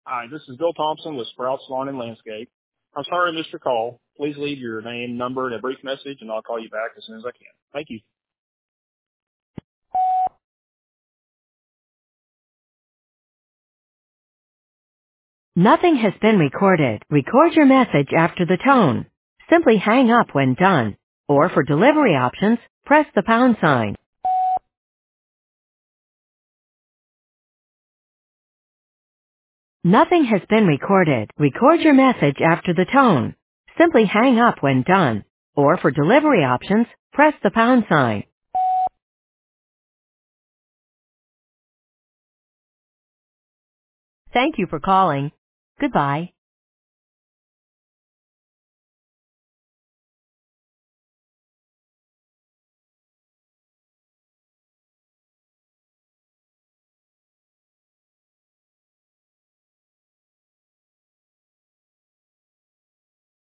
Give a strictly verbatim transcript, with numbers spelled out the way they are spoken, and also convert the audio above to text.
Hi, this is Bill Thompson with Sprouts Lawn and Landscape. I'm sorry I missed your call. Please leave your name, number, and a brief message, and I'll call you back as soon as I can. Thank you. Nothing has been recorded. Record your message after the tone. Simply hang up when done. Or for delivery options, press the pound sign. Nothing has been recorded. Record your message after the tone. Simply hang up when done. Or for delivery options, press the pound sign. Thank you for calling. Goodbye.